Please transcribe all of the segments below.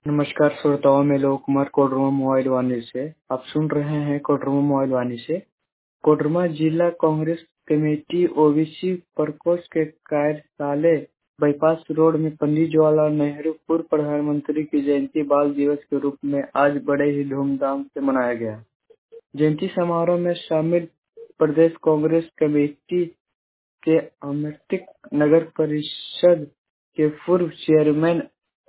नमस्कार श्रोताओं, मैं लोक कुमार कोडरमा मोबाइल वाणी से। आप सुन रहे हैं कोडरमा मोबाइल वाणी से। कोडरमा जिला कांग्रेस कमेटी ओबीसी प्रकोष्ठ के कार्यालय बाईपास रोड में पंडित जवाहरलाल नेहरू पूर्व प्रधानमंत्री की जयंती बाल दिवस के रूप में आज बड़े ही धूमधाम से मनाया गया। जयंती समारोह में शामिल प्रदेश कांग्रेस कमेटी के अमृतिक नगर परिषद के पूर्व चेयरमैन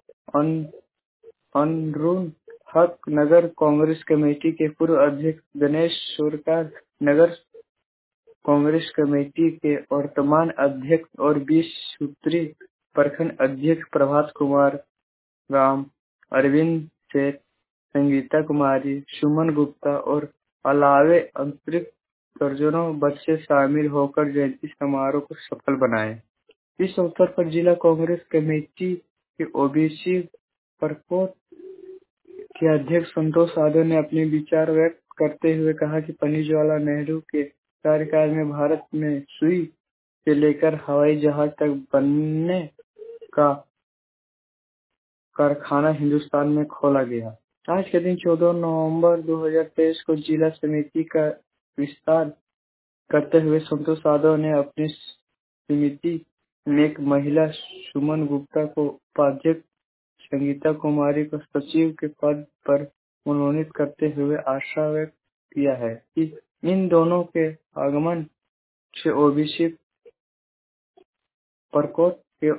अनरून हक, नगर कांग्रेस कमेटी के पूर्व अध्यक्ष गणेश सोरकार, नगर कांग्रेस कमेटी के वर्तमान अध्यक्ष और 20 सूत्री प्रखंड अध्यक्ष प्रभात कुमार राम, अरविंद सेठ, संगीता कुमारी, सुमन गुप्ता और अलावे अंतरिक्ष दर्जनों बच्चे शामिल होकर जयंती समारोह को सफल बनाए। इस अवसर पर जिला कांग्रेस कमेटी के ओबीसी प्रकोष्ठ के अध्यक्ष संतोष यादव ने अपने विचार व्यक्त करते हुए कहा कि पंडित जवाहरलाल नेहरू के कार्यकाल में भारत में सुई से लेकर हवाई जहाज तक बनने का कारखाना हिंदुस्तान में खोला गया। आज के दिन 14 नवंबर 2023 को जिला समिति का विस्तार करते हुए संतोष यादव ने अपनी समिति में एक महिला सुमन गुप्ता को उपाध्यक्ष, संगीता कुमारी को सचिव के पद पर मनोनीत करते हुए आशा व्यक्त किया है कि इन दोनों के आगमन से ओबीसी प्रकोष्ठ के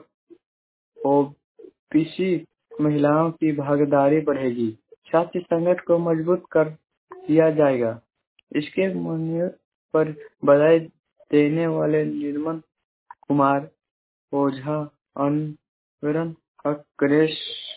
ओबीसी महिलाओं की भागीदारी बढ़ेगी, साथ ही संगठन को मजबूत कर दिया जाएगा। इसके मौके पर बधाई देने वाले निर्मल कुमार ओझा, अनवरन हक, गणेश